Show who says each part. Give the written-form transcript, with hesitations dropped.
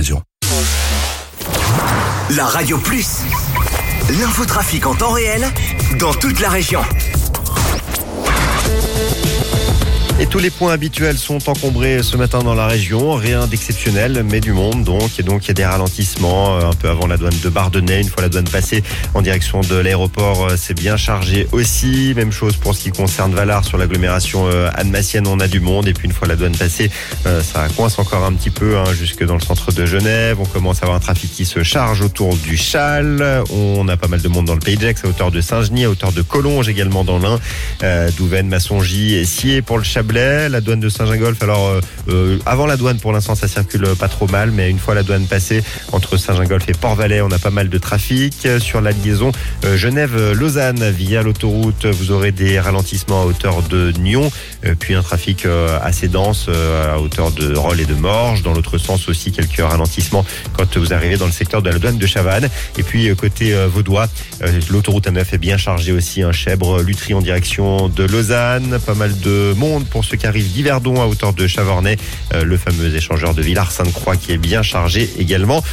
Speaker 1: région.
Speaker 2: La Radio Plus, l'infotrafic en temps réel dans toute la région.
Speaker 3: Et tous les points habituels sont encombrés ce matin dans la région. Rien d'exceptionnel, mais du monde donc. Et donc il y a des ralentissements un peu avant la douane de Bardonnay. Une fois la douane passée en direction de l'aéroport, c'est bien chargé aussi. Même chose pour ce qui concerne Valard sur l'agglomération annemassienne, on a du monde. Et puis une fois la douane passée, ça coince encore un petit peu jusque dans le centre de Genève. On commence à avoir un trafic qui se charge autour du Châle. On a pas mal de monde dans le Pays de Gex, à hauteur de Saint-Genis, à hauteur de Collonges également dans l'Ain, Douvaine, Massongy et Sciez pour le Chablais. La douane de Saint-Gingolph, alors avant la douane pour l'instant ça circule pas trop mal, mais une fois la douane passée entre Saint-Gingolph et Port-Valais, on a pas mal de trafic. Sur la liaison Genève-Lausanne via l'autoroute, vous aurez des ralentissements à hauteur de Nyon, puis un trafic assez dense à hauteur de Rolle et de Morges. Dans l'autre sens aussi quelques ralentissements quand vous arrivez dans le secteur de la douane de Chavannes. Et puis côté vaudois, l'autoroute A9 est bien chargée aussi, Chèvre, Lutry en direction de Lausanne. Pas mal de monde pour ceux qui arrivent d'Yverdon à hauteur de Chavornay, le fameux échangeur de Villars-Sainte-Croix qui est bien chargé également.